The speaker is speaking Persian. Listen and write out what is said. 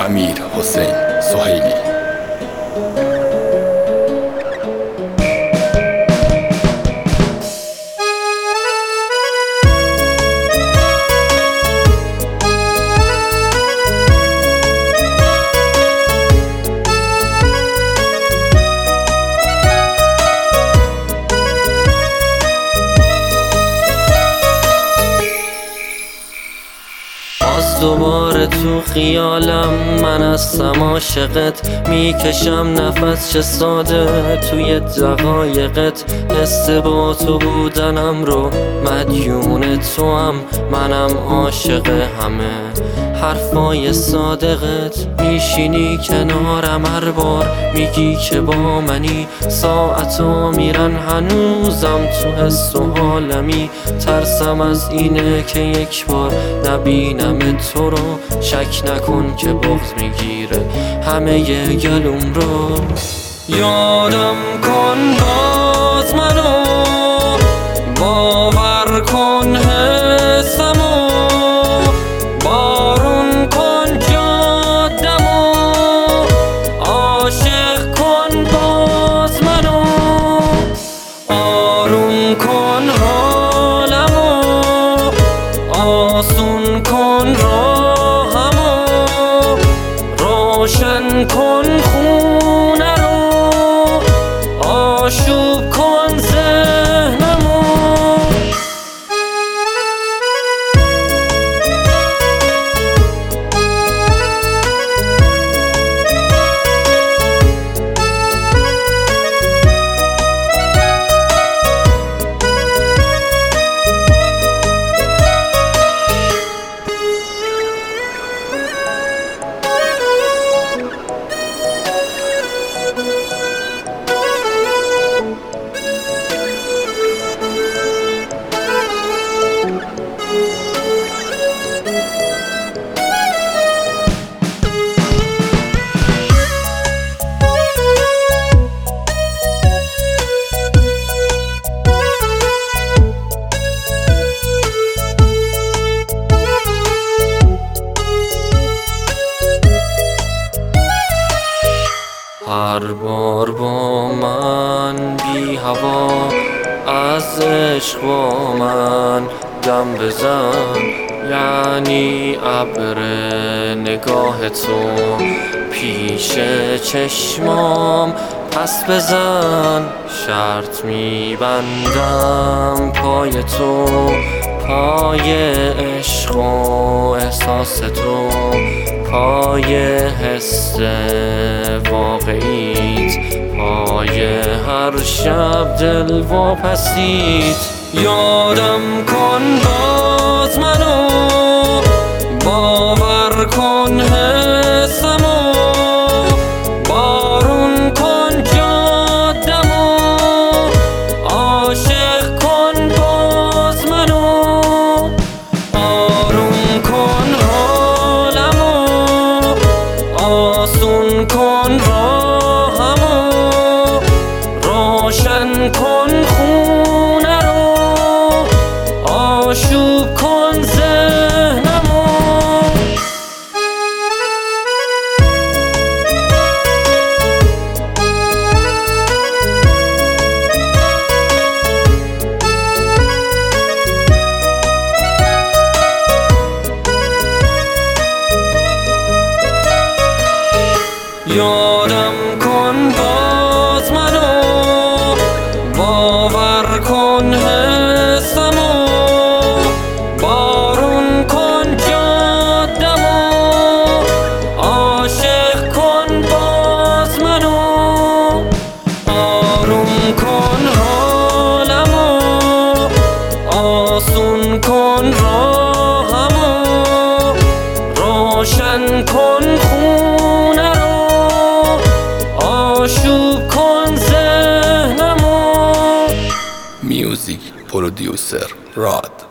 امیر حسین سهیلی. دوباره تو خیالم من هستم عاشقت، میکشم نفس چه ساده توی دقایقت. حس با تو بودنم رو مدیون تو هم، منم عاشق همه حرفای صادقت. میشینی کنارم هر بار میگی که با منی، ساعتا میرن هنوزم تو حس و حالمی. ترسم از اینه که یک بار نبینم تو رو، شک نکن که بغض میگیره همه گلوم رو. یادم کن باز منو، باور کن حسمو، بارون کن جادمو، عاشق کن باز منو، آروم کن حالمو، آسون کن راهمو، روشن کن خونه رو، آشوب کن ذهنمو. هر بار با من بی هوا از عشق با من دم بزن، یعنی ابر نگاه تو پیش چشمام پس بزن. شرط میبندم پای تو، پای عشق و احساس تو، پای حس واقعیت، پای هر شب دل واپسیت. یادم کن باز منو، باور کن حسمو، بارون کن جادمو، عاشق کن باز منو، آروم کن حالمو، آسون کن راهمو، روشن کن خونه رو، آشوب کن ذهنمو. یادم کن باز منو، باور کن حسمو، بارون کن جادمو، عاشق کن باز منو، آروم کن حالمو، آسون کن راهمو، روشن کن خونه رو، آشوب کن ذهنمو. میوزیک پرودیوسر راد.